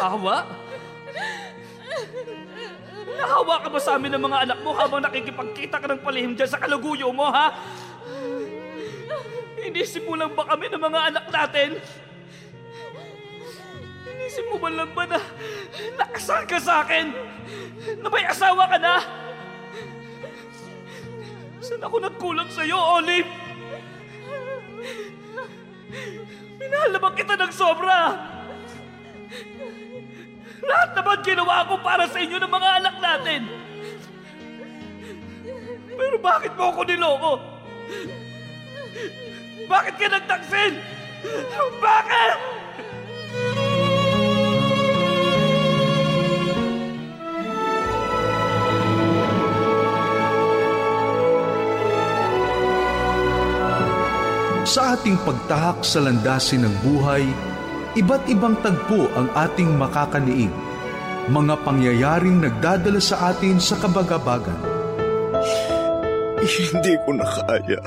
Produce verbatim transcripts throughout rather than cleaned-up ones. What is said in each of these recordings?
awa? Nahawa ka ba sa amin ng mga anak mo habang nakikipagkita ka ng palihim dyan sa kaluguyo mo, ha? Inisip mo lang ba kami ng mga anak natin? Inisip mo ba lang ba na nakasal ka sa akin? Na may asawa ka na? Saan ako nagkulang sa'yo, Olive? Minahal naman kita ng sobra. Lahat naman ginawa ko para sa inyo ng mga anak natin. Pero bakit mo ako niloko? Bakit ka nagtaksin? Bakit? Sa ating pagtahak sa landasin ng buhay, iba't ibang tagpo ang ating makakaniig. Mga pangyayaring nagdadala sa atin sa kabagabagan. Hindi ko na kaya.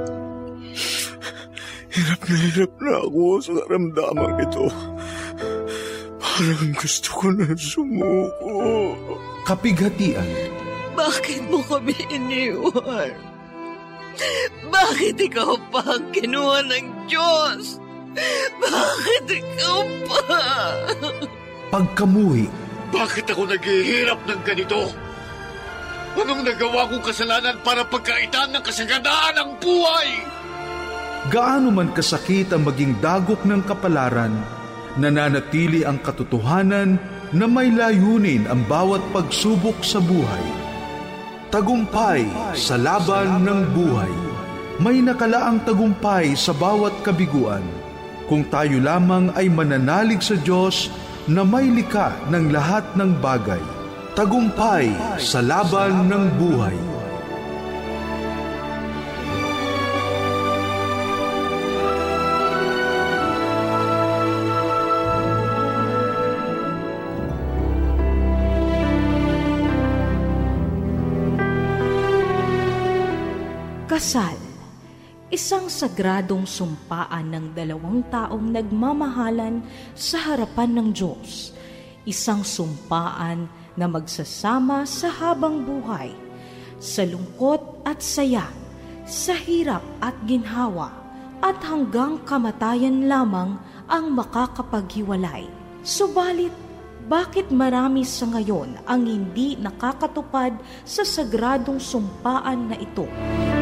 Hirap na hirap na ako sa karamdaman ito. Parang gusto ko na sumuko. Kapighatian. Bakit mo kami iniwan? Bakit ikaw pa ang kinuha ng Diyos? Bakit ikaw pa? Pagkamuhi. Bakit ako naghihirap ng ganito? Anong nagawa kong kasalanan para pagkaitan ng kasaganaan ng buhay? Gaano man kasakit ang maging dagok ng kapalaran, nananatili ang katotohanan na may layunin ang bawat pagsubok sa buhay. Tagumpay sa laban ng buhay. May nakalaang tagumpay sa bawat kabiguan. Kung tayo lamang ay mananalig sa Diyos na may likha ng lahat ng bagay. Tagumpay sa laban ng buhay. Kasal, isang sagradong sumpaan ng dalawang taong nagmamahalan sa harapan ng Diyos. Isang sumpaan na magsasama sa habang buhay, sa lungkot at saya, sa hirap at ginhawa, at hanggang kamatayan lamang ang makakapaghiwalay. Subalit, bakit marami sa ngayon ang hindi nakakatupad sa sagradong sumpaan na ito?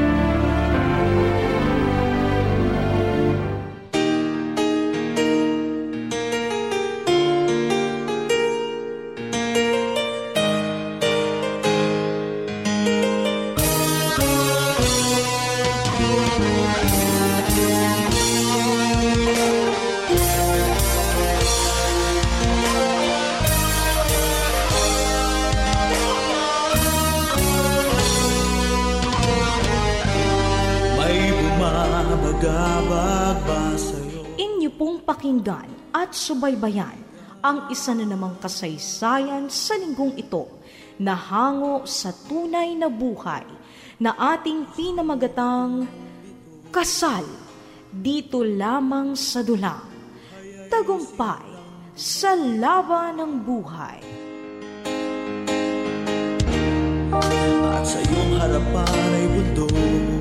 Inyo pong pakinggan at subaybayan ang isa na namang kasaysayan sa linggong ito na hango sa tunay na buhay na ating pinamagatang Kasal, dito lamang sa dulang. Tagumpay sa laban ng buhay. At sa iyong harapan ay bundok.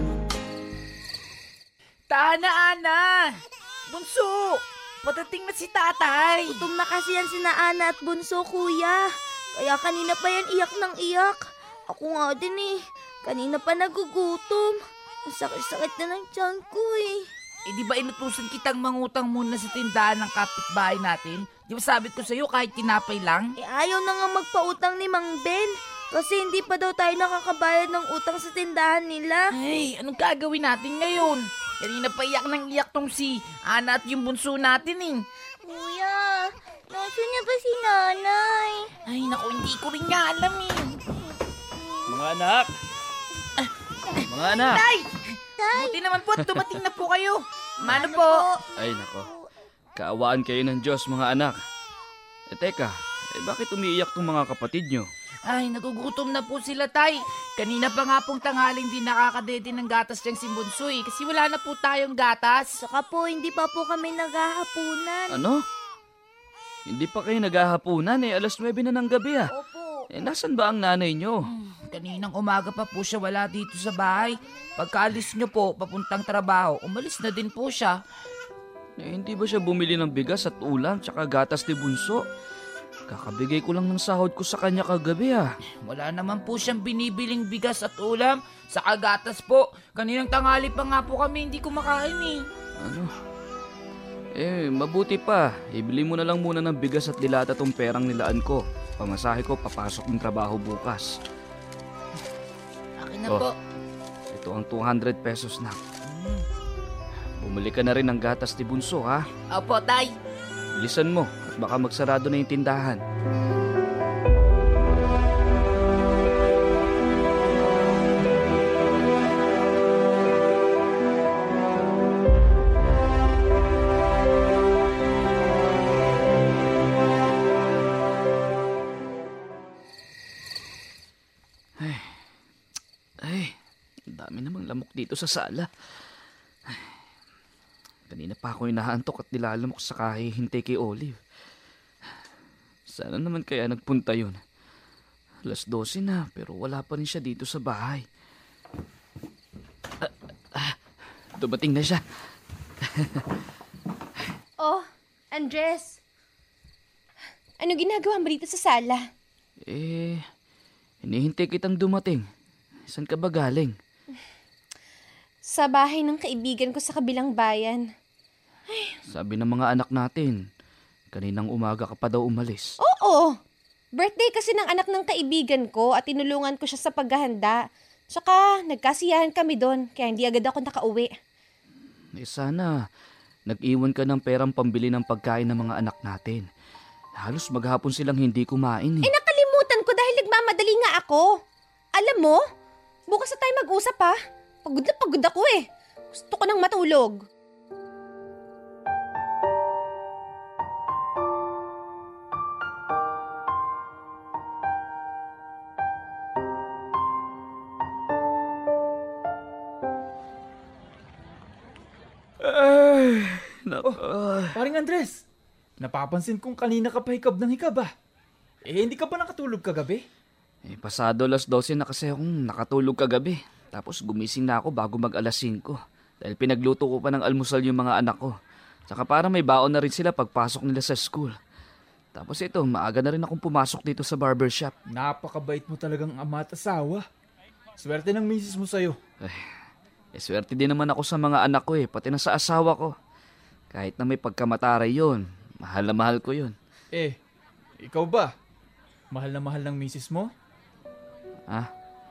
Tana, Ana! Bunso! Patating na si tatay! Gutom na kasi yan sina Ana at Bunso, kuya. Kaya kanina pa yan iyak ng iyak. Ako nga din eh. Kanina pa nagugutom. Ang sakit-sakit na ng tiyan ko eh. Eh di ba inutusan kitang mangutang muna sa tindahan ng kapitbahay natin? Di ba sabi ko sa'yo kahit tinapay lang? Eh ayaw na nga magpautang ni Mang Ben. Kasi hindi pa daw tayo nakakabayad ng utang sa tindahan nila. Ay, anong gagawin natin ngayon? Kanina pa iyak ng iyak tong si Ana at yung bunso natin eh. Kuya, nasa niya ba si nanay? Ay, naku, hindi ko rin nga alam eh. Mga anak! Mga anak! Tay! Buti naman po at dumating na po kayo. Mano po? Ay, nako. Kaawaan kayo ng Diyos, mga anak. Eh, teka, eh, bakit umiiyak tong mga kapatid nyo? Ay, nagugutom na po sila, tay. Kanina pa nga pong tanghaling din nakakadete ng gatas diyang si Bunsoy kasi wala na po tayong gatas. Saka po, hindi pa po kami naghahapunan. Ano? Hindi pa kayo naghahapunan eh. Alas nuwebe na ng gabi ah. Opo. Eh, nasan ba ang nanay nyo? Kaninang umaga pa po siya wala dito sa bahay. Pagkaalis niyo po, papuntang trabaho, umalis na din po siya. Eh, hindi ba siya bumili ng bigas at ulam tsaka gatas ni Bunso? Kakabigay ko lang ng sahod ko sa kanya kagabi ah. Wala naman po siyang binibiling bigas at ulam. Sa kagatas po. Kaninang tanghali pa nga po kami hindi kumakain eh. Ano? Eh, mabuti pa. Ibili mo na lang muna ng bigas at dilata tong perang nilaan ko. Pamasahe ko, papasok ng trabaho bukas. Akin na Oh. po. Ito ang two hundred pesos na. Bumili ka na rin ng gatas ni Bunso ha. Opo, Tay. Bilisan mo at baka magsarado na yung tindahan. Ay, ay, ang dami namang lamok dito sa sala. Ay, kanina pa ako inaantok at nilalamok sa kahihintay kay Olive. Sana naman kaya nagpunta yun. Alas dose na pero wala pa rin siya dito sa bahay. Ah, ah, dumating na siya. Oh, Andres. Ano ginagawa mo dito sa sala? Eh, hinihintay kitang dumating. Saan ka ba galing? Sa bahay ng kaibigan ko sa kabilang bayan. Sabi ng mga anak natin, kaninang umaga ka pa daw umalis. Oo! Birthday kasi ng anak ng kaibigan ko at tinulungan ko siya sa paghahanda. Tsaka nagkasiyahan kami doon kaya hindi agad ako nakauwi. Eh sana, nag-iwan ka ng perang pambili ng pagkain ng mga anak natin. Halos maghapon silang hindi kumain eh. Eh nakalimutan ko dahil nagmamadali nga ako. Alam mo, bukas na tayo mag-usap ha. Pagod na pagod ako eh. Gusto ko nang matulog. Ay, nako. Paring Andres, napapansin kong kanina ka pa hikab ng hikab ah. Eh, hindi ka ba nakatulog kagabi? Eh, pasado alas dose na kasi akong nakatulog kagabi. Tapos gumising na ako bago mag alas singko. Dahil pinagluto ko pa ng almusal yung mga anak ko. Saka para may baon na rin sila pagpasok nila sa school. Tapos ito, maaga na rin akong pumasok dito sa barbershop. Napakabait mo talagang ama at asawa. Swerte ng misis mo sa'yo. Eh, eh, swerte din naman ako sa mga anak ko eh, pati na sa asawa ko. Kahit na may pagkamataray yun, mahal na mahal ko yun. Eh, ikaw ba? Mahal na mahal ng misis mo? Ha?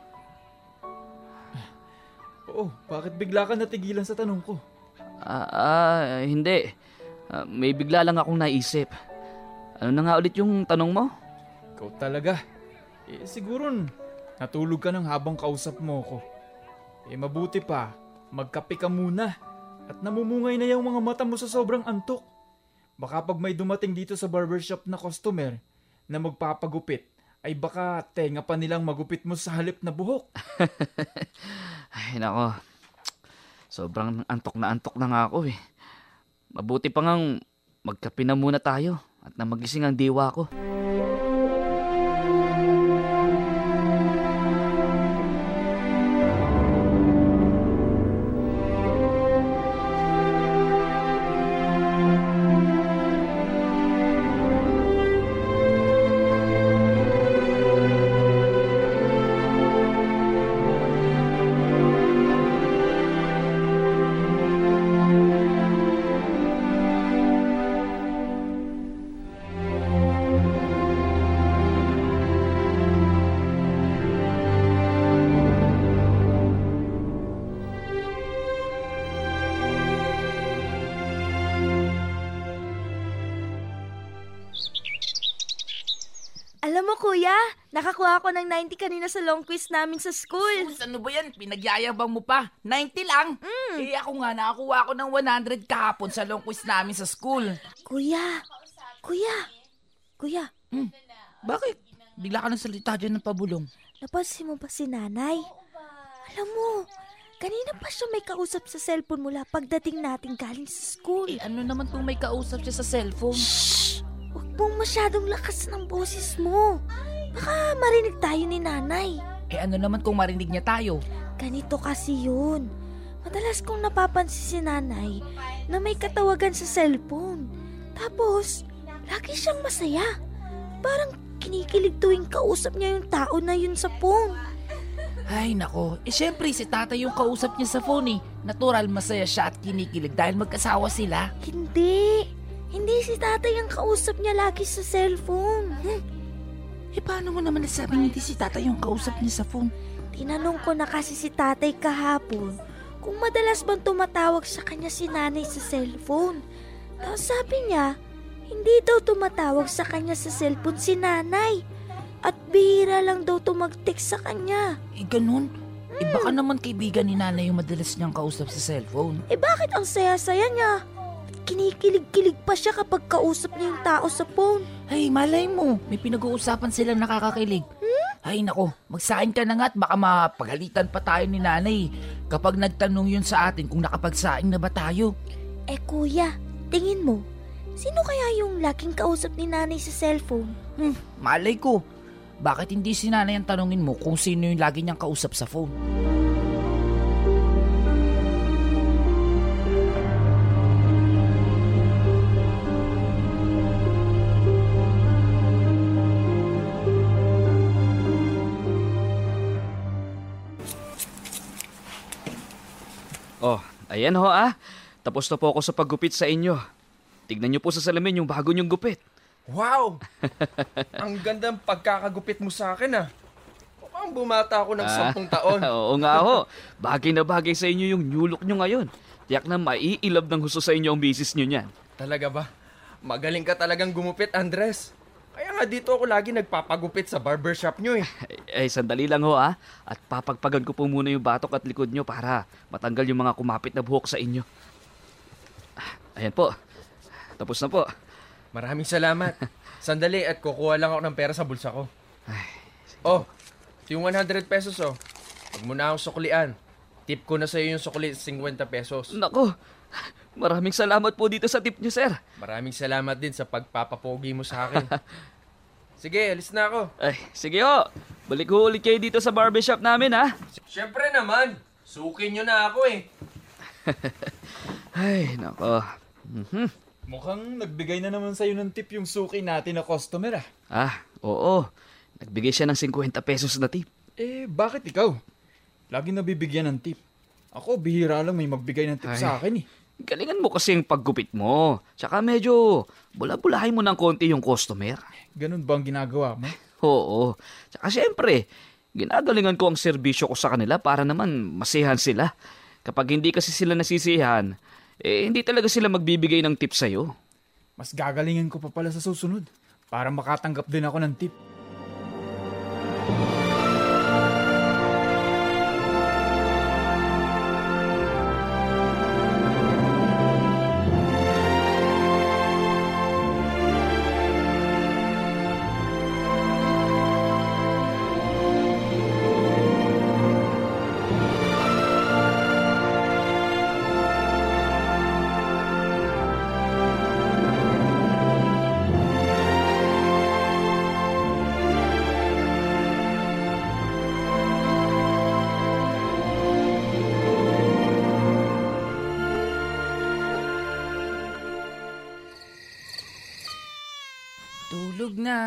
Oo, bakit bigla ka natigilan sa tanong ko? Ah, ah hindi. Ah, may bigla lang akong naisip. Ano na nga ulit yung tanong mo? Ikaw talaga. Eh, siguro natulog ka nang habang kausap mo ko. Eh, mabuti pa, magkape ka muna. At namumungay na yung mga mata mo sa sobrang antok. Baka pag may dumating dito sa barbershop na customer na magpapagupit, ay baka tenga pa nilang magupit mo sa halip na buhok. Ay, nako. Sobrang antok na antok na nga ako eh. Mabuti pa ngang magkape na muna tayo at na magising ang diwa ko. Alam mo kuya, nakakuha ako ng ninety kanina sa long quiz namin sa school. Sus, ano ba yan? Pinagyayabang mo pa. ninety lang? Mm. Eh ako nga, nakakuha ako ng one hundred kahapon sa long quiz namin sa school. Kuya, kuya, kuya. Hmm. Bakit? Bigla ka nang salita dyan ng pabulong. Napansin mo ba si nanay? Alam mo, kanina pa siya may kausap sa cellphone mula pagdating natin galing sa school. Eh ano naman kung may kausap siya sa cellphone? Shhh! Huwag mong masyadong lakas ng boses mo. Baka marinig tayo ni nanay. Eh ano naman kung marinig niya tayo? Ganito kasi yun. Madalas kong napapansin si nanay na may katawagan sa cellphone. Tapos, lagi siyang masaya. Parang kinikilig tuwing kausap niya yung tao na yun sa phone. Ay nako, eh syempre si tatay yung kausap niya sa phone eh. Natural masaya siya at kinikilig dahil magkasawa sila. Hindi. Hindi si tatay ang kausap niya lagi sa cellphone. Hmm. Eh paano mo naman nasabing hindi si tatay yung kausap niya sa phone? Tinanong ko na kasi si tatay kahapon kung madalas bang tumatawag sa kanya si nanay sa cellphone. Tapos sabi niya, hindi daw tumatawag sa kanya sa cellphone si nanay. At bihira lang daw tumag-text sa kanya. Eh ganun? Hmm. Eh baka naman kaibigan ni nanay yung madalas niyang kausap sa cellphone. Eh bakit ang saya-saya niya? Kinikilig-kilig pa siya kapag kausap niya yung tao sa phone. Ay, malay mo. May pinag-uusapan silang nakakakilig. Hmm? Ay, nako. Magsain ka na nga at baka mapagalitan pa tayo ni nanay kapag nagtanong yun sa atin kung nakapagsaing na ba tayo. Eh, kuya, tingin mo, sino kaya yung laging kausap ni nanay sa cellphone? Hmm, malay ko. Bakit hindi si nanay ang tanongin mo kung sino yung lagi niyang kausap sa phone? Oh, ayan ho ah. Tapos na po ako sa paggupit sa inyo. Tignan niyo po sa salamin yung bago niyong gupit. Wow! Ang gandang pagkakagupit mo sa akin ah. Mukhang bumata ako ng Ah, sampung taon. Oo nga ho. Bagay na bagay sa inyo yung new look nyo ngayon. Tiyak na maiilab ng husto sa inyo ang bisis nyo niyan. Talaga ba? Magaling ka talagang gumupit, Andres. Kaya nga dito ako lagi nagpapagupit sa barbershop nyo eh. Ay, sandali lang ho ah. At papagpagan ko po muna yung batok at likod nyo para matanggal yung mga kumapit na buhok sa inyo. Ah, ayan po. Tapos na po. Maraming salamat. Sandali at kukuha lang ako ng pera sa bulsa ko. Oh, yung one hundred pesos oh. Huwag mo na akong suklian. Tip ko na sa'yo yung sukli, fifty pesos. Nako, maraming salamat po dito sa tip nyo, sir. Maraming salamat din sa pagpapapogi mo sa akin. Sige, alis na ako. Ay, sige ho. Balik ho ulit kayo dito sa barbershop namin, ha? Siyempre naman. Sukin nyo na ako eh. Ay, nako. Mhm. Mukhang nagbigay na naman sa'yo ng tip yung suki natin na customer ah. Ah, oo. Nagbigay siya ng fifty pesos na tip. Eh, bakit ikaw? Lagi nabibigyan ng tip. Ako, bihira lang may magbigay ng tip Ay, sa akin eh. Galingan mo kasi yung paggupit mo. Tsaka medyo bula-bulahin mo ng konti yung customer. Ganun ba ang ginagawa mo? Oo. Tsaka syempre, ginagalingan ko ang serbisyo ko sa kanila para naman masihan sila. Kapag hindi kasi sila nasisihan, eh hindi talaga sila magbibigay ng tip sa'yo. Mas gagalingan ko pa pala sa susunod para makatanggap din ako ng tip. Tulog na,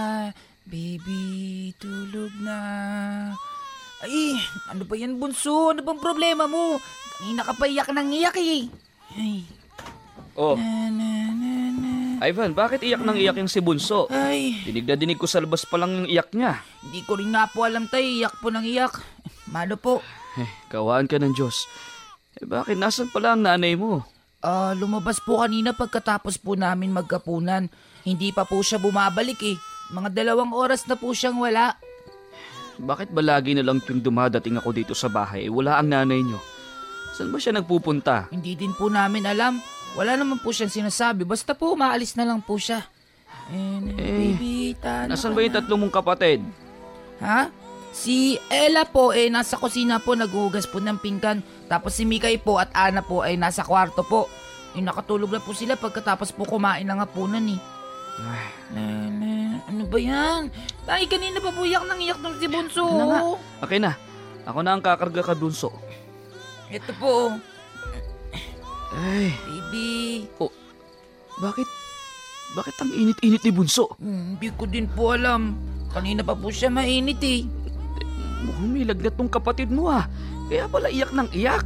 baby, tulog na. Ay, ano ba yan, bunso? Ano bang problema mo? Kanina ka pa iyak nang iyak eh. Ay. Oh. Na, na, na, na. Ivan, bakit iyak nang iyak yung si Bunso? Ay. Dinig na dinig ko sa labas pa lang yung iyak niya. Hindi ko rin nga po alam tayo, iyak po nang iyak. Malo po. Eh, kawaan ka ng Diyos. Eh, bakit nasan pala ang nanay mo? Ah, uh, lumabas po kanina pagkatapos po namin magkapunan. Hindi pa po siya bumabalik eh. Mga dalawang oras na po siyang wala. Bakit ba lagi na lang tuwing dumadating ako dito sa bahay, wala ang nanay niyo? Saan ba siya nagpupunta? Hindi din po namin alam. Wala naman po siyang sinasabi. Basta po, maalis na lang po siya. And, Eh, baby, nasan ba yung tatlong mong kapatid? Ha? Si Ella po eh nasa kusina po naghuhugas po ng pinggan. Tapos si Mikay po at Ana po ay nasa kwarto po. Eh, nakatulog na po sila pagkatapos po kumain ng hapunan eh. Nene, ano ba yan? Tay, kanina pa po iyak nang iyak ng si Bunso. Ano nga? Okay na. Ako na ang kakarga ka, Bunso. Ito po. Ay. Baby. Oh, bakit? Bakit ang init-init ni Bunso? Hmm, hindi ko din po alam. Kanina pa po siya mainit eh. Mukhang may lagnat tong kapatid mo ah. Kaya pala iyak ng iyak.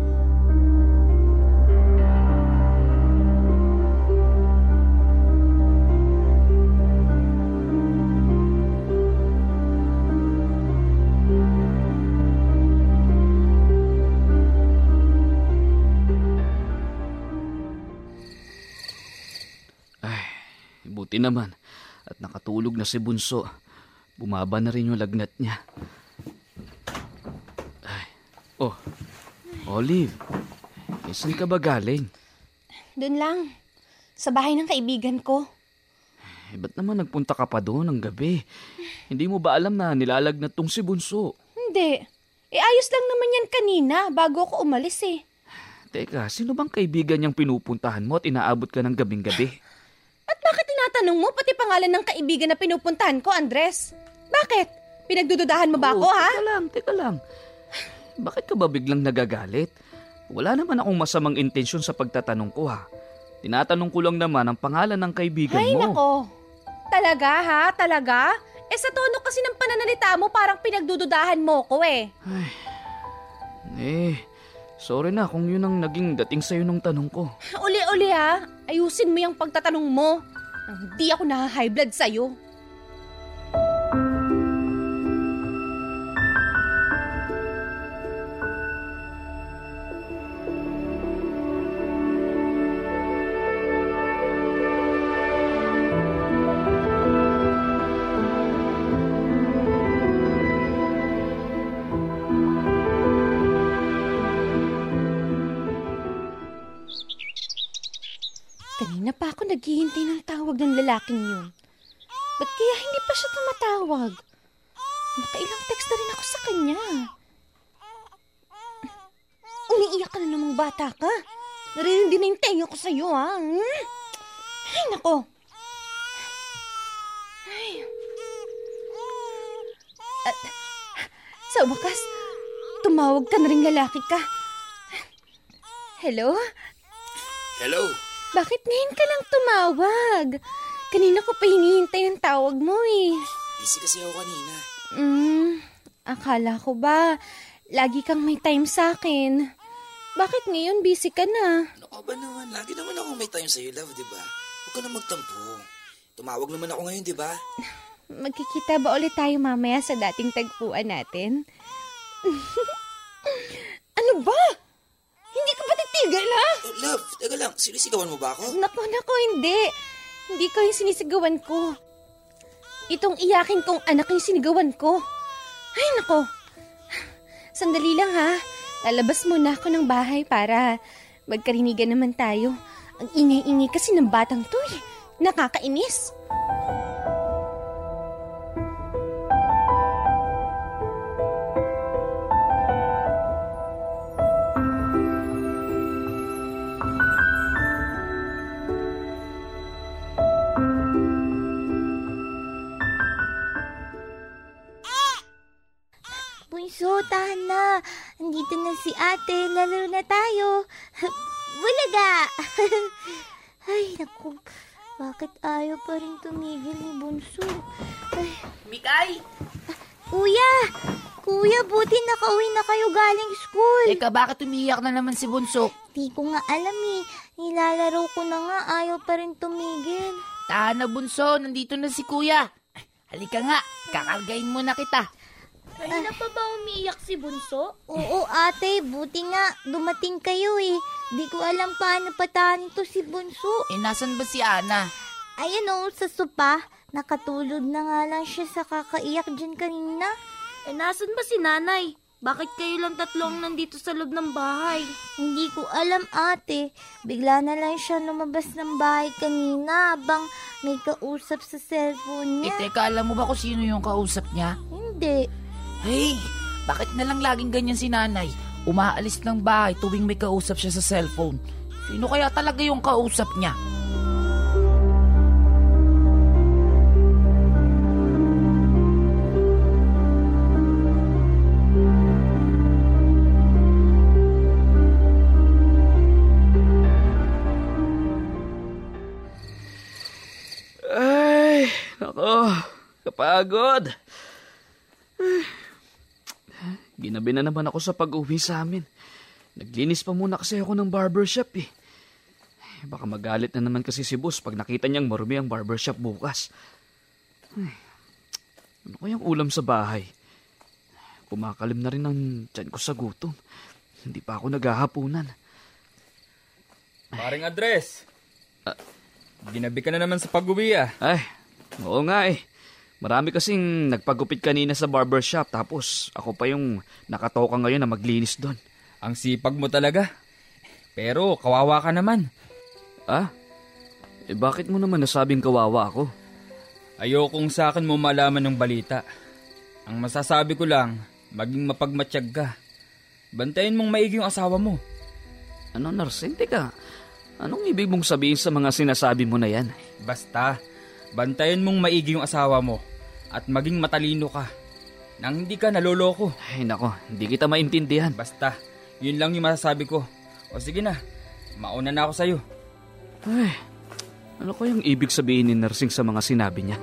Buti naman at nakatulog na si Bunso. Bumaba na rin yung lagnat niya. Ay. Oh, Olive, saan ka ba galing? Doon lang, sa bahay ng kaibigan ko. Eh, ba't naman nagpunta ka pa doon ng gabi? Hindi mo ba alam na nilalagnat tong si Bunso? Hindi. Eh ayos lang naman yan kanina bago ako umalis eh. Teka, sino bang kaibigan niyang pinupuntahan mo at inaabot ka ng gabing-gabi? At bakit tinatanong mo pati pangalan ng kaibigan na pinupuntahan ko, Andres? Bakit? Pinagdududahan mo ba ako, oh, ha? Teka lang, teka lang. Bakit ka ba biglang nagagalit? Wala naman akong masamang intensyon sa pagtatanong ko, ha? Tinatanong ko lang naman ang pangalan ng kaibigan Ay, mo. Ay, nako. Talaga, ha? Talaga? Eh, sa tono kasi ng pananalita mo, parang pinagdududahan mo ko, eh. Ay, eh, sorry na kung yun ang naging dating sa'yo ng tanong ko. Uli-uli, ha? Ayusin mo yung pagtatanong mo. Nang hindi ako na-high blood sa'yo. Kanina pa ako naghihintay ng tawag ng lalaking yun. Ba't kaya hindi pa siya tumatawag? Nakailang text na rin ako sa kanya. Umiiyak ka na namang bata ka. Naririnig na yung tenga ko sa'yo, ha? Hmm? Ay, nako. Ay. At, sa wakas, tumawag ka na rin lalaki ka. Hello? Hello? Bakit ngayon ka lang tumawag? Kanina ko pa hinihintay ang tawag mo eh. Busy kasi ako kanina. Hmm, akala ko ba, lagi kang may time sa akin. Bakit ngayon busy ka na? Ano ka ba naman? Lagi naman ako may time sa'yo, love, di ba? Huwag ka na magtampo. Tumawag naman ako ngayon, di ba? Magkikita ba ulit tayo mamaya sa dating tagpuan natin? Ano ba? Hindi ka ba titigil, ha? Oh, love, teka lang. Sinisigawan mo ba ako? Naku, naku, hindi. Hindi ko yung sinisigawan ko. Itong iyakin kong anak yung sinigawan ko. Ay, nako. Sandali lang, ha? Lalabas muna ako ng bahay para magkarinigan naman tayo. Ang ingay-ingay kasi ng batang to, eh. Nakakainis. Bunso, tahan na. Andito na si ate. Lalaro na tayo. Bulaga! Ay, naku. Bakit ayaw pa rin tumigil ni Bunso? Ay. Mikay! Kuya! Kuya, buti nakauwi na kayo galing school. Teka, bakit umiiyak na naman si Bunso? Di ko nga alam eh. Nilalaro ko na nga. Ayaw pa rin tumigil. Tahan na, Bunso. Nandito na si Kuya. Halika nga. Kakargain mo na kita. Kanina pa ba umiiyak si Bunso? Oo, ate. Buti nga. Dumating kayo eh. Di ko alam paano patahan to si Bunso. Eh, nasan ba si Ana? Ayan o, sa sopa. Nakatulog na nga lang siya sa kakaiyak dyan kanina. Eh, nasan ba si nanay? Bakit kayo lang tatlong nandito sa loob ng bahay? Hindi ko alam, ate. Bigla na lang siya lumabas ng bahay kanina habang may kausap sa cellphone niya. Eh, teka, alam mo ba kung sino yung kausap niya? Hindi. Hey, bakit na lang laging ganyan si nanay? Umaalis ng bahay tuwing may kausap siya sa cellphone. Sino kaya talaga yung kausap niya? Nakakapagod. Ginabi na naman ako sa pag-uwi sa amin. Naglinis pa muna kasi ako ng barbershop eh. Baka magalit na naman kasi si boss pag nakita niyang marumi ang barbershop bukas. Ay, ano kayang ulam sa bahay? Kumakalim na rin ang tiyan ko sa gutom. Hindi pa ako naghahapunan. Paring Andres, uh, ginabi ka na naman sa pag-uwi ah. Ay, oo nga eh. Marami kasing nagpagupit kanina sa barbershop tapos ako pa yung nakatoka ngayon na maglinis doon. Ang sipag mo talaga. Pero kawawa ka naman. Ah? Eh bakit mo naman nasabing kawawa ako? Ayokong sa akin mo malaman ng balita. Ang masasabi ko lang, maging mapagmatsyag ka. Bantayan mong maigi yung asawa mo. Ano, Narsing? Teka, anong ibig mong sabihin sa mga sinasabi mo na yan? Basta, bantayan mong maigi yung asawa mo at maging matalino ka. Nang hindi ka naloloko. Ay nako, hindi kita maintindihan. Basta, yun lang yung masasabi ko. O sige na, mauna na ako sa'yo. Ay, ano kayang ibig sabihin ni Narsing sa mga sinabi niya?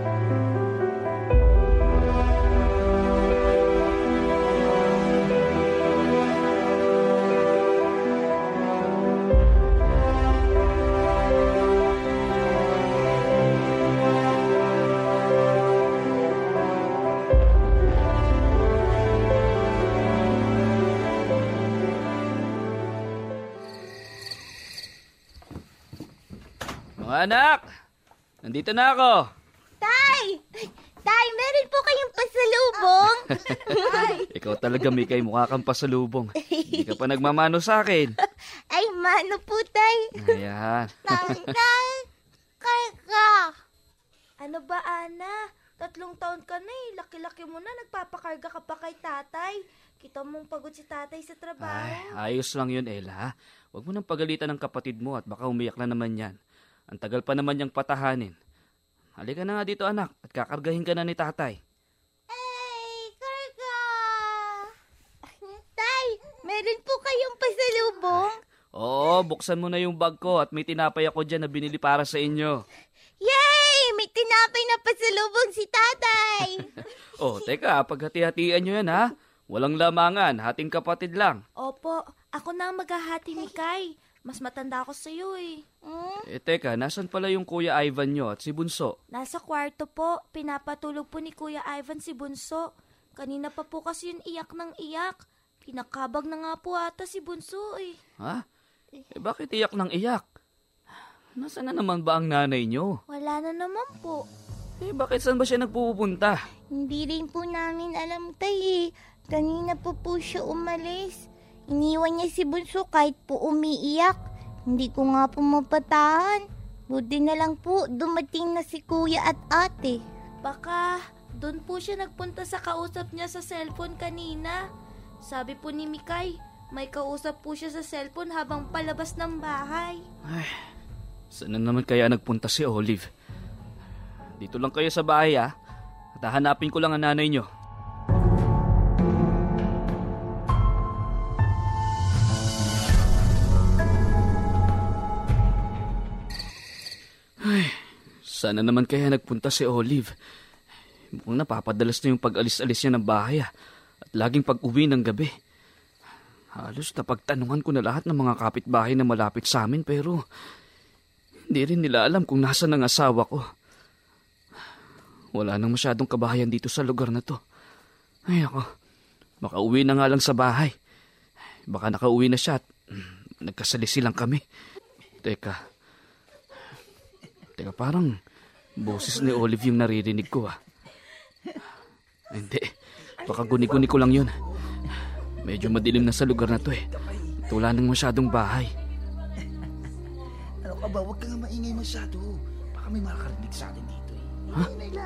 Anak! Nandito na ako! Tay! Tay, meron po kayong pasalubong? Ikaw talaga, Mikay, mukha kang pasalubong. Hindi ka pa nagmamano sa akin. Ay, mano po, Tay. Ayan. Tay, kaya. Ano ba, Ana? Tatlong taon ka na eh. Laki-laki mo na. Nagpapakarga ka pa kay tatay. Kita mong pagod si tatay sa trabaho. Ay, ayos lang yun, Ella. Huwag mo nang pagalitan ng kapatid mo at baka umiyak na naman yan. Ang tagal pa naman niyang patahanin. Halika na nga dito, anak, at kakargahin ka na ni tatay. Ay, karga! Tay, meron po kayong pasalubong? Oo, buksan mo na yung bag ko at may tinapay ako dyan na binili para sa inyo. Yay! May tinapay na pasalubong si tatay! Oh, teka, paghati-hatian nyo yan ha. Walang lamangan, hating kapatid lang. Opo, ako na ang maghahati, Mikay. Mas matanda ako sa'yo eh. Hmm? Eh teka, nasan pala yung Kuya Ivan nyo at si Bunso? Nasa kwarto po. Pinapatulog po ni Kuya Ivan si Bunso. Kanina pa po kasi yun iyak ng iyak. Kinakabag na nga po ata si Bunso eh. Ha? Eh bakit iyak ng iyak? Nasaan na naman ba ang nanay nyo? Wala na naman po. Eh bakit saan ba siya nagpupunta? Hindi rin po namin alam, tay eh. Kanina po po siya umalis. Iniwan niya si Bunso kahit po umiiyak. Hindi ko nga po mapatahan. Buti na lang po dumating na si kuya at ate. Baka doon po siya nagpunta sa kausap niya sa cellphone kanina. Sabi po ni Mikay, may kausap po siya sa cellphone habang palabas ng bahay. Ay, saan na naman kaya nagpunta si Olive? Dito lang kayo sa bahay ah. At hahanapin ko lang ang nanay nyo. Ay, sana naman kaya nagpunta si Olive. Mukhang napapadalas na yung pag-alis-alis niya ng bahay ah, at laging pag-uwi ng gabi. Halos napagtanungan ko na lahat ng mga kapitbahay na malapit sa amin pero hindi rin nila alam kung nasaan ang asawa ko. Wala nang masyadong kabahayan dito sa lugar na to. Ay ako, makauwi na nga lang sa bahay. Baka nakauwi na siya at nagkasalisi lang kami. Teka, Teka, parang boses ni Olive yung naririnig ko ah. Hindi, baka guni-guni ko lang yun. Medyo madilim na sa lugar na to eh. Wala nang masyadong bahay. Ano ka ba? Huwag ka nga maingay masyado. Baka may makakarinig sa atin dito eh. Ha?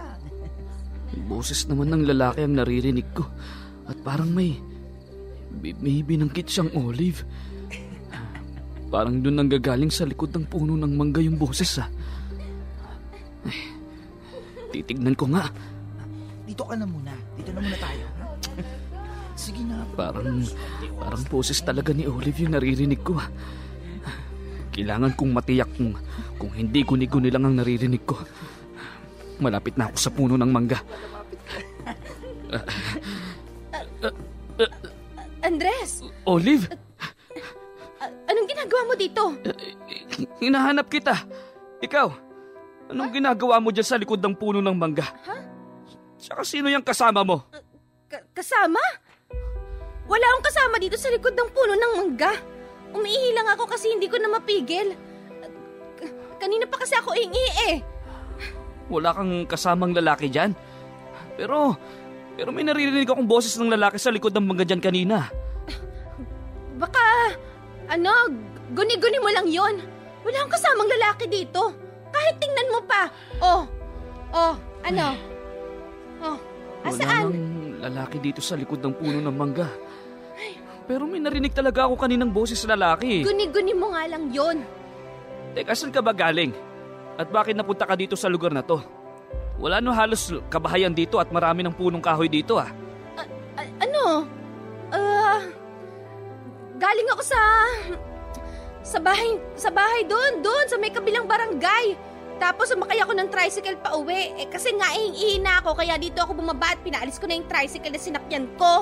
Boses naman ng lalaki ang naririnig ko. At parang may, may binanggit siyang Olive. Parang doon nanggagaling sa likod ng puno ng mangga yung boses ah. Ay, titignan ko nga. Dito ka na muna. Dito na muna tayo. Sige na. Parang, parang boses talaga ni Olive yung naririnig ko. Kailangan kong matiyak kung, kung hindi guni-guni lang ang naririnig ko. Malapit na ako sa puno ng mangga. Uh, uh, uh, Andres! Olive? Uh, anong ginagawa mo dito? Uh, hinahanap kita. Ikaw, anong huh? ginagawa mo dyan sa likod ng puno ng mangga? Huh? Saka sino yung kasama mo? Uh, ka- kasama? Wala akong kasama dito sa likod ng puno ng mangga. Umiihi lang ako kasi hindi ko na mapigil. K- kanina pa kasi ako ingi eh. Wala kang kasamang lalaki dyan? Pero, pero may naririnig akong boses ng lalaki sa likod ng mangga dyan kanina. Baka, ano, guni-guni mo lang yon. Wala akong kasamang lalaki dito. Kahit tingnan mo pa. Oh, oh, ano? Oh, asaan? Wala nang lalaki dito sa likod ng puno ng mangga. Pero may narinig talaga ako kaninang boses sa lalaki. Guni-guni mo nga lang yon. Teka, saan ka ba galing? At bakit napunta ka dito sa lugar na to? Wala no halos kabahayan dito at marami ng punong kahoy dito ah. Uh, uh, ano? Uh, galing ako sa... Sa bahay, sa bahay doon, doon, sa may kabilang barangay. Tapos sumakay ako ng tricycle pa uwi. Eh, kasi nga ihing-ihi na ako, kaya dito ako bumaba at pinaalis ko na yung tricycle na sinakyan ko.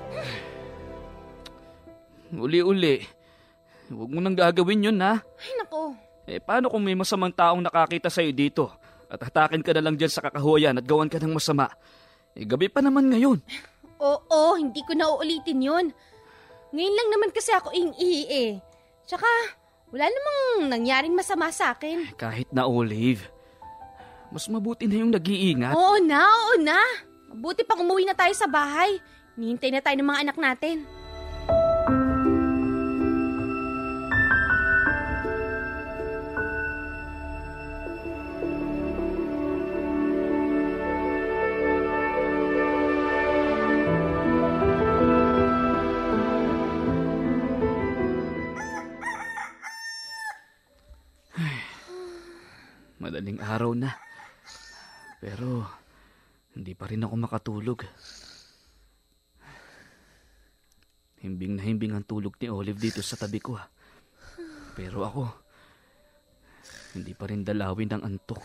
Uli-uli. Huwag mo nang gagawin yun, ha? Ay, nako. Eh, paano kung may masamang taong nakakita sa'yo dito at hatakin ka na lang dyan sa kakahuyan at gawan ka ng masama? Eh, gabi pa naman ngayon. Oo, hindi ko na uulitin yun. Ngayon lang naman kasi ako ihing-ihi eh. Tsaka, wala namang nangyaring masama sa akin. Kahit na, Olive. Mas mabuti na yung nag-iingat. Oo na, oo na. Mabuti pang umuwi na tayo sa bahay. Nihintay na tayo ng mga anak natin. Madaling araw na. Pero, hindi pa rin ako makatulog. Himbing na himbing ang tulog ni Olive dito sa tabi ko. Pero ako, hindi pa rin dalawin ng antok.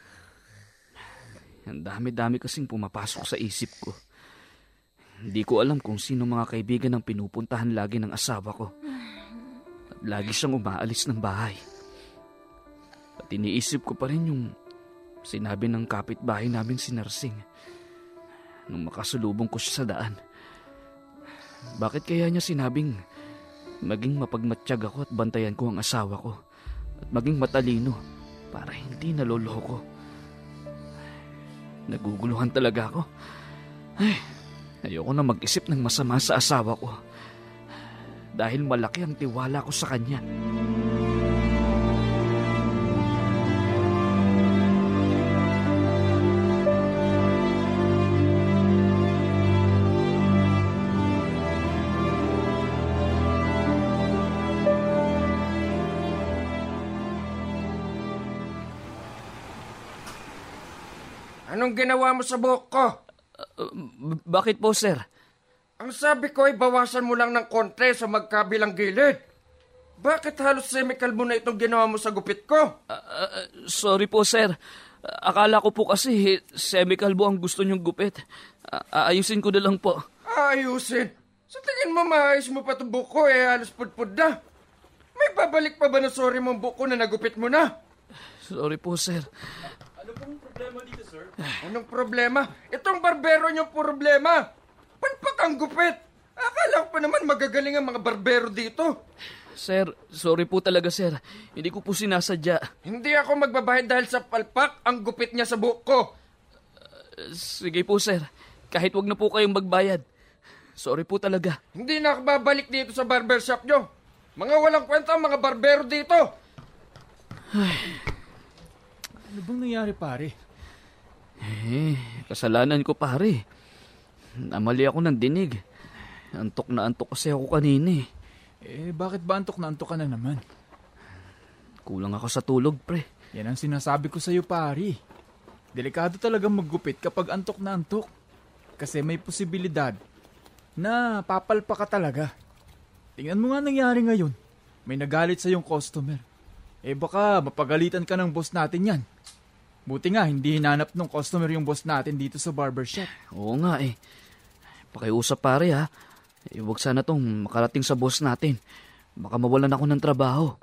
Ang dami-dami kasing pumapasok sa isip ko. Hindi ko alam kung sino mga kaibigan ang pinupuntahan lagi ng asawa ko. At lagi siyang umaalis ng bahay. At iniisip ko pa rin yung sinabi ng kapitbahay namin si Narsing nung makasulubong ko siya sa daan. Bakit kaya niya sinabing maging mapagmatsyag ako at bantayan ko ang asawa ko at maging matalino para hindi naloloko? Naguguluhan talaga ako. Ay, ayoko na mag-isip ng masama sa asawa ko dahil malaki ang tiwala ko sa kanya. Anong ginawa mo sa buhok ko? Uh, bakit po, sir? Ang sabi ko ay bawasan mo lang ng konti sa magkabilang gilid. Bakit halos semikalbo na itong ginawa mo sa gupit ko? Uh, uh, sorry po, sir. Akala ko po kasi semikalbo ang gusto niyong gupit. Uh, aayusin ko na lang po. Aayusin? Sa tingin mo maayos mo pa itong buhok ko eh halos pudpud na. May babalik pa ba na sorry mong buhok ko na nagupit mo na? Sorry po, sir. Ano pong problema dito, sir? Anong problema? Itong barbero niyong problema. Palpak ang gupit. Akala ko pa naman magagaling ang mga barbero dito. Sir, sorry po talaga, sir. Hindi ko po sinasadya. Hindi ako magbabayad dahil sa palpak ang gupit niya sa buhok ko. Uh, sige po, sir. Kahit wag na po kayong magbayad. Sorry po talaga. Hindi na ako babalik dito sa barbershop niyo. Mga walang kwenta ang mga barbero dito. Ay... Ano bang nangyari, pare? Eh, kasalanan ko, pare. Namali ako ng dinig. Antok na antok kasi ako kanina eh. Eh, bakit ba antok na antok ka na naman? Kulang ako sa tulog, pre. Yan ang sinasabi ko sa'yo, pare. Delikado talaga maggupit kapag antok na antok. Kasi may posibilidad na papalpa ka talaga. Tingnan mo nga nangyari ngayon. May nagalit sa yung customer. Eh baka mapagalitan ka ng boss natin yan. Buti nga, hindi hinanap ng customer yung boss natin dito sa barbershop. Oo nga eh. Pakiusap pare ha. Eh, huwag sana tong makarating sa boss natin. Baka mawalan ako ng trabaho.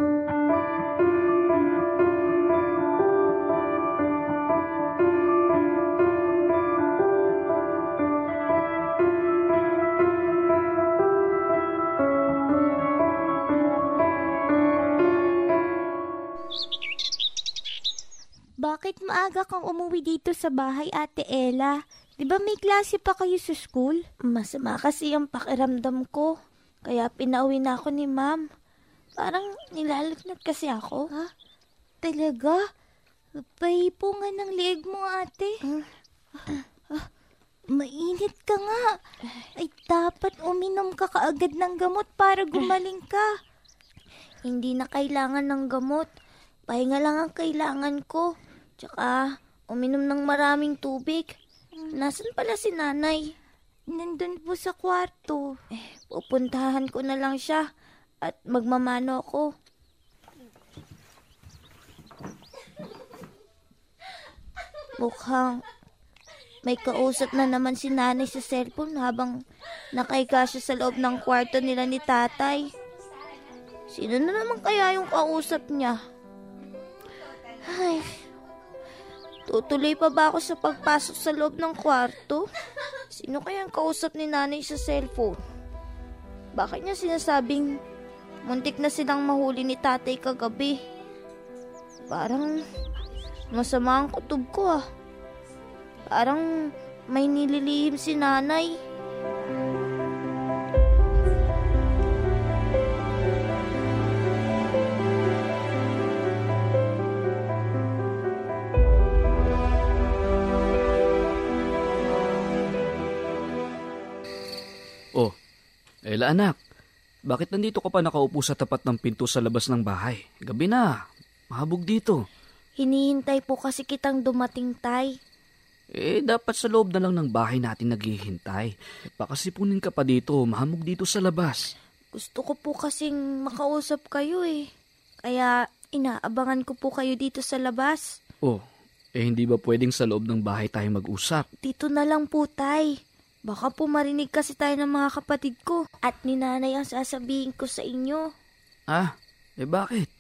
Bakit maaga kang umuwi dito sa bahay, Ate Ella? Di ba may klase pa kayo sa school? Masama kasi ang pakiramdam ko. Kaya pinauwi na ako ni Ma'am. Parang nilalagnat kasi ako. Ha? Talaga? Paipungan ng leeg mo, ate. Uh, uh, uh, mainit ka nga. Ay, dapat uminom ka kaagad ng gamot para gumaling ka. Hindi na kailangan ng gamot. Pahinga lang ang kailangan ko. Tsaka, uminom ng maraming tubig. Nasaan pala si nanay? Nandun po sa kwarto. Eh, pupuntahan ko na lang siya at magmamano ako. Mukhang may kausap na naman si nanay sa cellphone habang nakahiga siya sa loob ng kwarto nila ni tatay. Sino na naman kaya yung kausap niya? Ay, tutuloy pa ba ako sa pagpasok sa loob ng kwarto? Sino kaya ang kausap ni nanay sa cellphone? Bakit niya sinasabing muntik na silang mahuli ni tatay kagabi? Parang masama ang kutob ko ah. Parang may nililihim si nanay. Oh, Ella anak, bakit nandito ka pa nakaupo sa tapat ng pinto sa labas ng bahay? Gabi na, mahabog dito. Hinihintay po kasi kitang dumating, tay. Eh, dapat sa loob na lang ng bahay natin naghihintay. Pakasipunin ka pa dito, mahamog dito sa labas. Gusto ko po kasing makausap kayo eh. Kaya inaabangan ko po kayo dito sa labas. Oh, eh hindi ba pwedeng sa loob ng bahay tayo mag-usap? Dito na lang po, tay. Baka po marinig kasi tayo ng mga kapatid ko at ni nanay ang sasabihin ko sa inyo. Ah, eh bakit?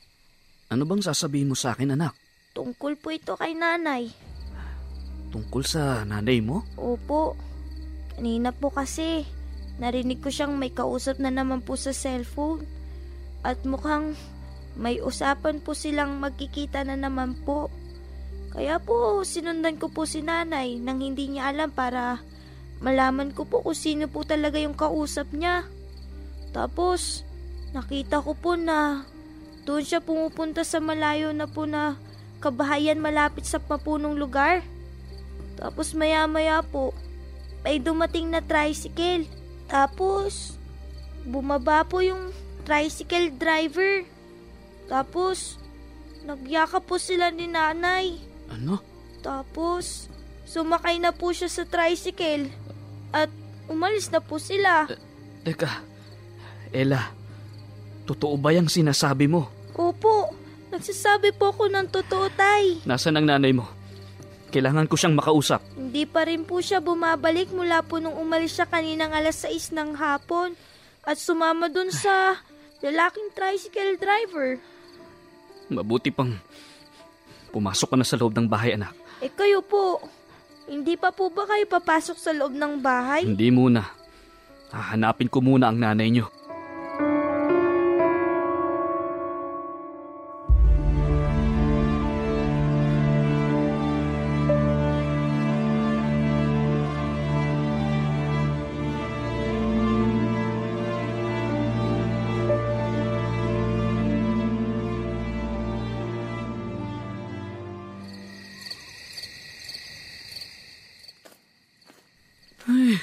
Ano bang sasabihin mo sa akin, anak? Tungkol po ito kay nanay. Tungkol sa nanay mo? Opo. Kanina po kasi, narinig ko siyang may kausap na naman po sa cellphone. At mukhang may usapan po silang magkikita na naman po. Kaya po, sinundan ko po si nanay nang hindi niya alam para malaman ko po kung sino po talaga yung kausap niya. Tapos, nakita ko po na doon siya pumupunta sa malayo na po na kabahayan malapit sa mapunong lugar. Tapos maya-maya po, may dumating na tricycle. Tapos, bumaba po yung tricycle driver. Tapos, nagyakap po sila ni nanay. Ano? Tapos, sumakay na po siya sa tricycle at umalis na po sila. Uh, teka, Ella, totoo ba yung sinasabi mo? Opo, nagsasabi po ako ng totoo, tay. Nasaan ang nanay mo? Kailangan ko siyang makausap. Hindi pa rin po siya bumabalik mula po nung umalis siya kaninang alas sais ng hapon at sumama dun sa lalaking tricycle driver. Mabuti pang pumasok ka na sa loob ng bahay, anak. Eh kayo po, hindi pa po ba kayo papasok sa loob ng bahay? Hindi muna. Hahanapin ko muna ang nanay niyo. Ay,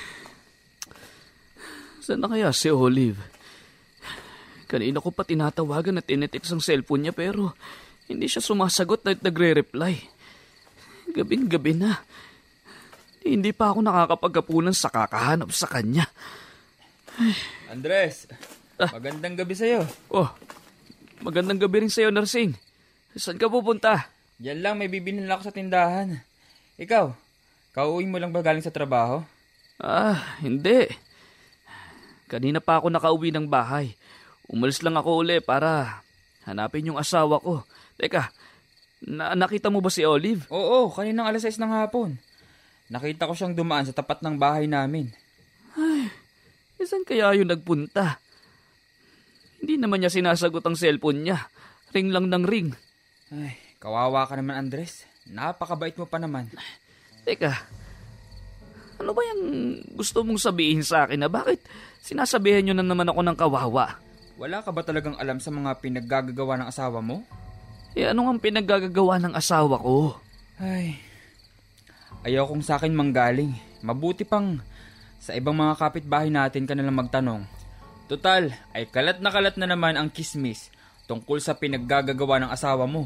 saan na kaya si Olive? Kanina ko pa tinatawagan at tinetext ang cellphone niya pero hindi siya sumasagot at nagre-reply. Gabing-gabi na. Hindi pa ako nakakapagkapunan sa kakahanap sa kanya. Ay. Andres, ah, magandang gabi sa'yo. Oh, magandang gabi rin sa'yo, Narsing. Saan ka pupunta? Yan lang, may bibinin lang ako sa tindahan. Ikaw, kauwi mo lang ba galing sa trabaho? Ah, hindi. Kanina pa ako nakauwi ng bahay. Umalis lang ako uli para hanapin yung asawa ko. Teka, na nakita mo ba si Olive? Oo, kaninang alas sais ng hapon. Nakita ko siyang dumaan sa tapat ng bahay namin. Ay, saan kaya yun nagpunta? Hindi naman niya sinasagot ang cellphone niya. Ring lang ng ring. Ay, kawawa ka naman, Andres. Napakabait mo pa naman. Teka, ano ba yung gusto mong sabihin sa akin na bakit sinasabihan niyo na naman ako ng kawawa? Wala ka ba talagang alam sa mga pinaggagawa ng asawa mo? Eh ano nga pinaggagawa ng asawa ko? Ay, ayaw kong sa akin manggaling. Mabuti pang sa ibang mga kapitbahay natin ka nalang magtanong. Total, ay kalat na kalat na naman ang kismis tungkol sa pinaggagawa ng asawa mo.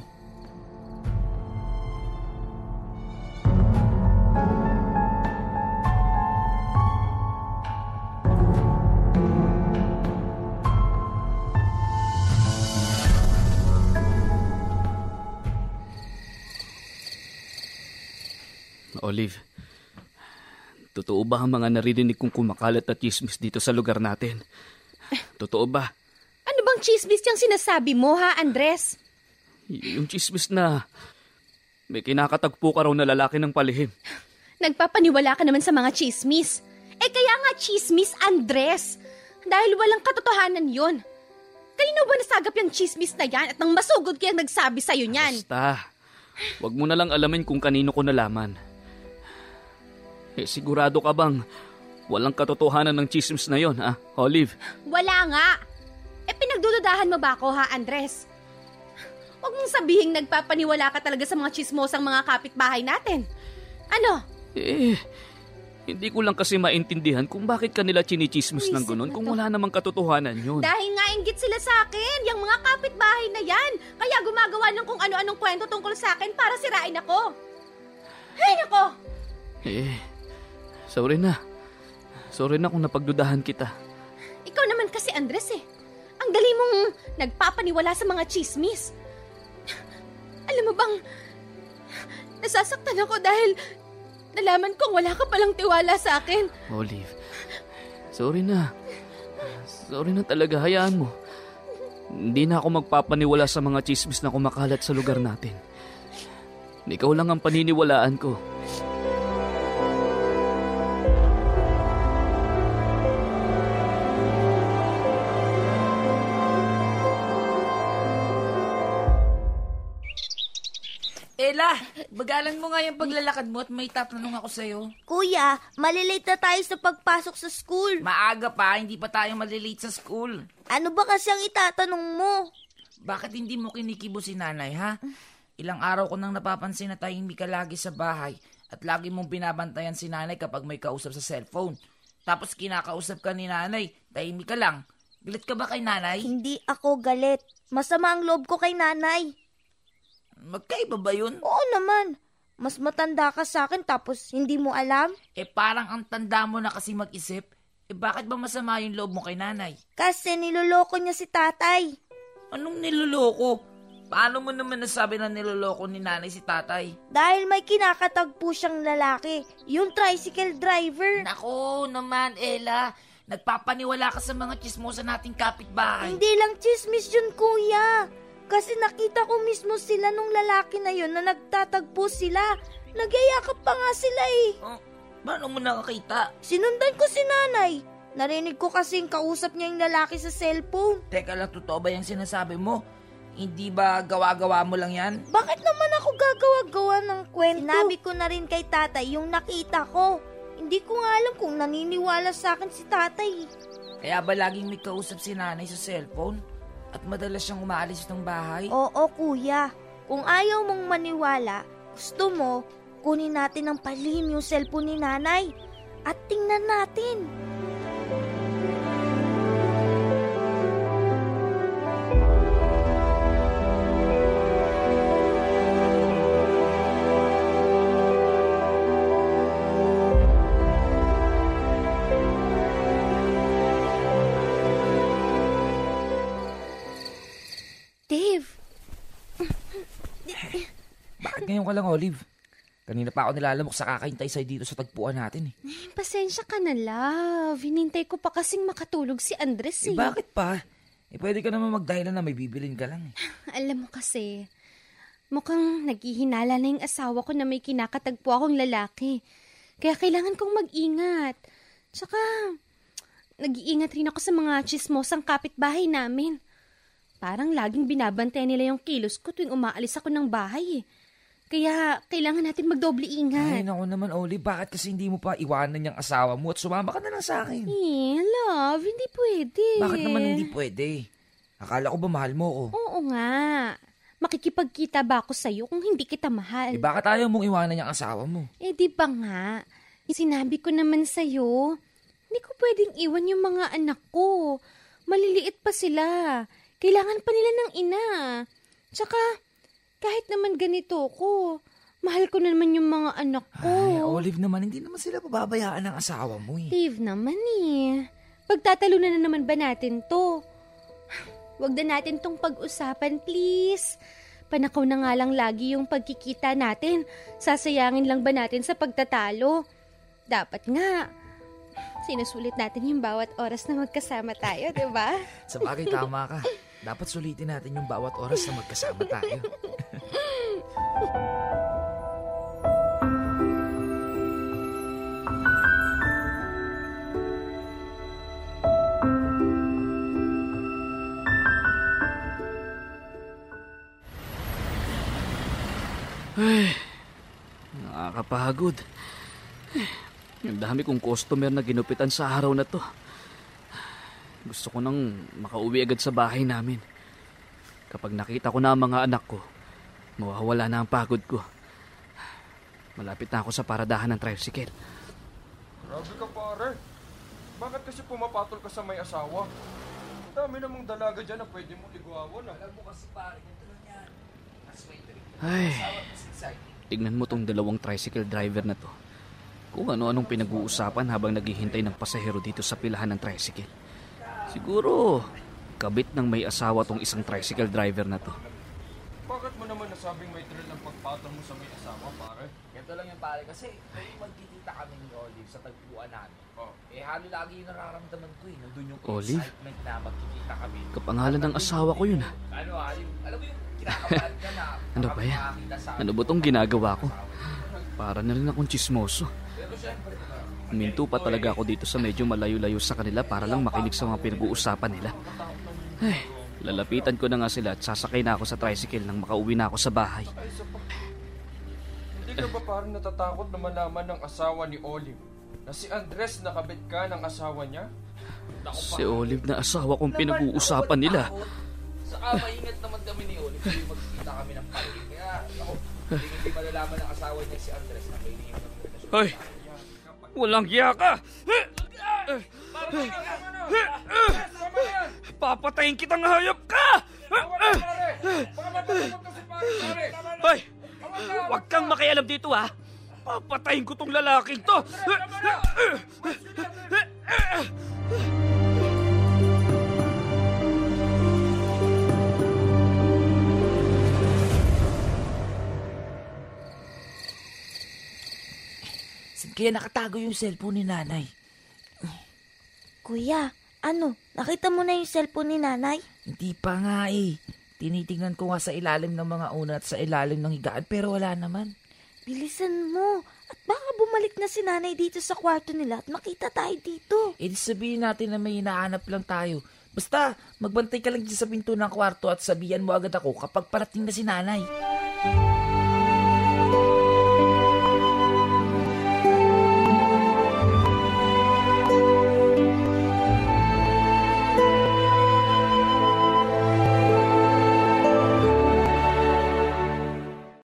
Olive, totoo ba ang mga naririnig kong kumakalat na chismis dito sa lugar natin? Totoo ba? Ano bang chismis yung sinasabi mo, ha, Andres? Y- yung chismis na may kinakatagpo ka raw na lalaki ng palihim. Nagpapaniwala ka naman sa mga chismis. Eh kaya nga chismis, Andres. Dahil walang katotohanan yun. Kanino ba nasagap yung chismis na yan at nang masugod kayang nagsabi sa'yo niyan? Basta, wag mo na lang alamin kung kanino ko nalaman. Eh, sigurado ka bang walang katotohanan ng chismis na yon, ha, Olive? Wala nga. Eh, pinagdududahan mo ba ako, ha, Andres? Huwag mong sabihing nagpapaniwala ka talaga sa mga chismosang mga kapitbahay natin. Ano? Eh, hindi ko lang kasi maintindihan kung bakit kanila chinichismis ng gunon kung wala namang katotohanan yun. Dahil nga inggit sila sa akin, yung mga kapitbahay na yan. Kaya gumagawa ng kung ano-anong kwento tungkol sa akin para sirain ako. Ay, nako! Eh, sorry na. Sorry na kung napagdudahan kita. Ikaw naman kasi, Andres, eh. Ang dali mong nagpapaniwala sa mga chismis. Alam mo bang, nasasaktan ako dahil nalaman kong wala ka palang tiwala sa akin. Olive, sorry na. Sorry na talaga, hayaan mo. Hindi na ako magpapaniwala sa mga chismis na kumakalat sa lugar natin. Ikaw lang ang paniniwalaan ko. Ella, bagalan mo nga yung paglalakad mo at may tatanong ako sa'yo. Kuya, malilate na tayo sa pagpasok sa school. Maaga pa, hindi pa tayo malilate sa school. Ano ba kasi ang itatanong mo? Bakit hindi mo kinikibo si nanay, ha? Ilang araw ko nang napapansin na tahimik ka lagi sa bahay at lagi mong binabantayan si nanay kapag may kausap sa cellphone. Tapos kinakausap ka ni nanay, tahimik ka lang. Galit ka ba kay nanay? Hindi ako galit. Masama ang loob ko kay nanay. Magkaiba ba yun? Oo naman. Mas matanda ka sa akin tapos hindi mo alam? Eh parang ang tanda mo na kasi mag-isip. Eh bakit ba masama yung loob mo kay nanay? Kasi niloloko niya si tatay. Anong niloloko? Paano mo naman nasabi na niloloko ni nanay si tatay? Dahil may kinakatagpo siyang lalaki, yung tricycle driver. Nako naman, Ella. Nagpapaniwala ka sa mga chismosa nating kapitbahay. Hindi lang chismis yun, kuya. Kasi nakita ko mismo sila nung lalaki na yun na nagtatagpo sila. Nagyayakap pa nga sila eh. Oh, paano mo nakakita? Sinundan ko si nanay. Narinig ko kasing kausap niya yung lalaki sa cellphone. Teka lang, totoo ba yung sinasabi mo? Hindi ba gawa-gawa mo lang yan? Bakit naman ako gagawa-gawa ng kwento? Sinabi ko na rin kay tatay yung nakita ko. Hindi ko nga alam kung naniniwala sa akin si tatay. Kaya ba laging may kausap si nanay sa cellphone? At madalas siyang umaalis ng bahay? Oo, kuya. Kung ayaw mong maniwala, gusto mo, kunin natin ng palihim yung cellphone ni nanay at tingnan natin. Bakit ngayon ka lang, Olive? Kanina pa ako nilalamok sa kakahintay sa'yo dito sa tagpuan natin eh. Eh, pasensya ka na, love. Hinintay ko pa kasing makatulog si Andres eh. Eh, bakit pa? Eh, pwede ka naman magdahilan na may bibilin ka lang eh. Alam mo kasi, mukhang naghihinala na yung asawa ko na may kinakatagpo akong lalaki. Kaya kailangan kong mag-ingat. Tsaka, nag-iingat rin ako sa mga chismosang kapitbahay namin. Parang laging binabantayan nila yung kilos ko tuwing umaalis ako ng bahay eh. Kaya kailangan natin magdoble ingat. Ay, naku naman, Olive. Bakit kasi hindi mo pa iwanan yung asawa mo at sumama ka na lang sa akin? Eh, love, hindi pwede. Bakit naman hindi pwede? Akala ko ba mahal mo ko? Oo nga. Makikipagkita ba ako sa'yo kung hindi kita mahal? Eh, bakit ayaw mong iwanan yung asawa mo? Eh, di ba nga? Sinabi ko naman sa'yo, hindi ko pwedeng iwan yung mga anak ko. Maliliit pa sila. Kailangan pa nila ng ina. Tsaka, kahit naman ganito ko, mahal ko na naman yung mga anak ko. Ay, Olive naman, hindi naman sila pababayaan ng asawa mo eh. Dave naman eh. Pagtatalunan na naman ba natin to? Huwag na natin tong pag-usapan, please. Panakaw na nga lang lagi yung pagkikita natin. Sasayangin lang ba natin sa pagtatalo? Dapat nga, sinusulit natin yung bawat oras na magkasama tayo, di ba? Sa bagay, tama ka. Dapat sulitin natin yung bawat oras na magkasama tayo. Ay, nakakapagod. Ang dami kong customer na ginupitan sa araw na to. Gusto ko nang makauwi agad sa bahay namin. Kapag nakita ko na ang mga anak ko, mawawala na ang pagod ko. Malapit na ako sa paradahan ng tricycle. Grabe ka, pare. Bakit kasi pumapatol ka sa may asawa? Ang dami namang dalaga dyan na pwede mo ligawan. Alam mo kasi, pare, ganito lang yan. Ay, tignan mo tong dalawang tricycle driver na to. Kung ano-anong pinag-uusapan habang naghihintay ng pasahero dito sa pilahan ng tricycle. Siguro, kabit ng may asawa tong isang tricycle driver na to. Bakit mo naman nasabing may thrill ang pagpatol mo sa may asawa, pare? Ganito lang yung pare kasi kung magkikita kami ni Olive sa tagpuan namin. Oh. Eh, halo lagi yung nararamdaman ko eh. Nandun yung Olive? excitement na magkikita kami. Kapangalan ng asawa ko yun ha. Ano ha? Yung, alam mo yung kinakabahan ka na. Ano ba yan? Ano ba tong ginagawa ko? Para na rin akong chismoso. Huminto pa talaga ako dito sa medyo malayo-layo sa kanila para lang makinig sa mga pinag-uusapan nila. Ay, lalapitan ko na nga sila at sasakay na ako sa tricycle nang makauwi na ako sa bahay. Hindi ka ba parang natatakot na malaman ng asawa ni Olive na si Andres nakabit ka ng asawa niya? Si Olive na asawa kong pinag-uusapan nila. Saka maingat naman kami ni Olive kasi magkikita kami ng parking. Kaya ako, hindi hindi malalaman ng asawa niya si Andres na may niyong ng relasyon. Ay! Walang hiya ka! Papatayin kitang hayop ka! Ay! Huwag kang makialam dito ha! Papatayin ko tong lalaking to! Kaya nakatago yung cellphone ni nanay. Kuya, ano? Nakita mo na yung cellphone ni nanay? Hindi pa nga eh. Tinitingnan ko nga sa ilalim ng mga una at sa ilalim ng higaan pero wala naman. Bilisan mo. At baka bumalik na si nanay dito sa kwarto nila at makita tayo dito. Eh di sabihin natin na may hinahanap lang tayo. Basta magbantay ka lang dyan sa pinto ng kwarto at sabihan mo agad ako kapag parating na si nanay.